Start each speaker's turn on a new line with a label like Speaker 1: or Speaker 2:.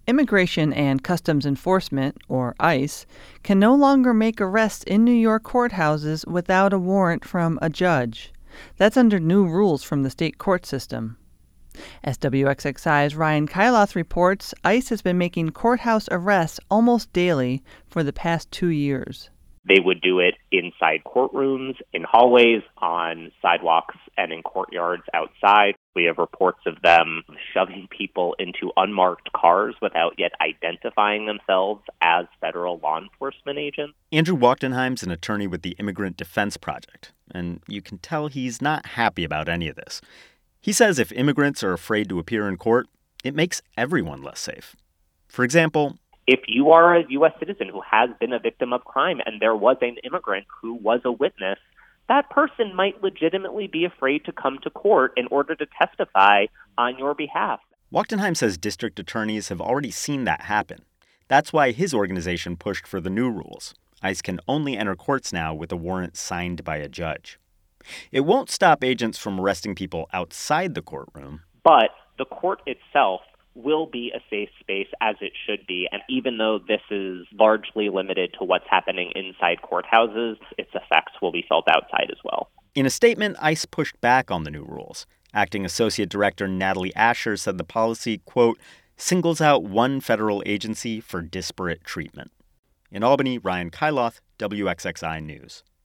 Speaker 1: Immigration and Customs Enforcement, or ICE, can no longer make arrests in New York courthouses without a warrant from a judge. That's under new rules from the state court system. As WXXI's Ryan Kyloth reports, ICE has been making courthouse arrests almost daily for the past 2 years.
Speaker 2: They would do it inside courtrooms, in hallways, on sidewalks, and in courtyards outside. We have reports of them shoving people into unmarked cars without yet identifying themselves as federal law enforcement agents.
Speaker 3: Andrew Wachtenheim's an attorney with the Immigrant Defense Project, and you can tell he's not happy about any of this. He says if immigrants are afraid to appear in court, it makes everyone less safe. For example,
Speaker 2: if you are a U.S. citizen who has been a victim of crime and there was an immigrant who was a witness, that person might legitimately be afraid to come to court in order to testify on your behalf.
Speaker 3: Wachtenheim says district attorneys have already seen that happen. That's why his organization pushed for the new rules. ICE can only enter courts now with a warrant signed by a judge. It won't stop agents from arresting people outside the courtroom.
Speaker 2: But the court itself will be a safe space, as it should be. And even though this is largely limited to what's happening inside courthouses, its effects will be felt outside as well.
Speaker 3: In a statement, ICE pushed back on the new rules. Acting Associate Director Natalie Asher said the policy, quote, singles out one federal agency for disparate treatment. In Albany, Ryan Kyloth, WXXI News.